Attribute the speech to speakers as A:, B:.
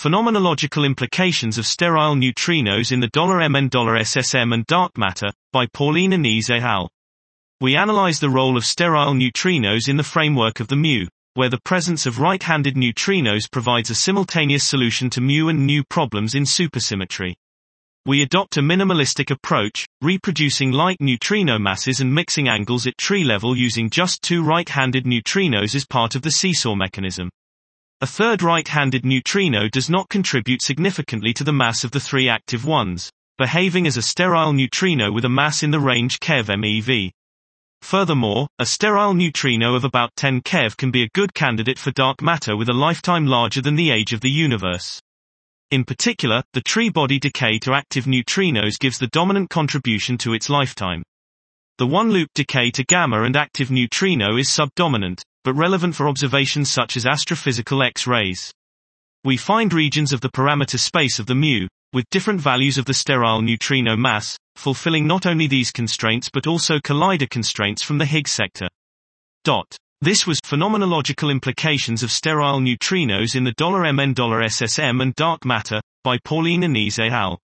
A: Phenomenological Implications of Sterile Neutrinos in the $MN$SSM and Dark Matter, by Pauline Anese et al. We analyze the role of sterile neutrinos in the framework of the mu, where the presence of right-handed neutrinos provides a simultaneous solution to mu and nu problems in supersymmetry. We adopt a minimalistic approach, reproducing light neutrino masses and mixing angles at tree level using just two right-handed neutrinos as part of the seesaw mechanism. A third right-handed neutrino does not contribute significantly to the mass of the three active ones, behaving as a sterile neutrino with a mass in the range keV MeV. Furthermore, a sterile neutrino of about 10 keV can be a good candidate for dark matter with a lifetime larger than the age of the universe. In particular, the tree body decay to active neutrinos gives the dominant contribution to its lifetime. The one-loop decay to gamma and active neutrino is subdominant, but relevant for observations such as astrophysical X-rays. We find regions of the parameter space of the mu, with different values of the sterile neutrino mass, fulfilling not only these constraints but also collider constraints from the Higgs sector. This was Phenomenological Implications of Sterile Neutrinos in the $MN$SSM and Dark Matter, by Pauline Anese et al.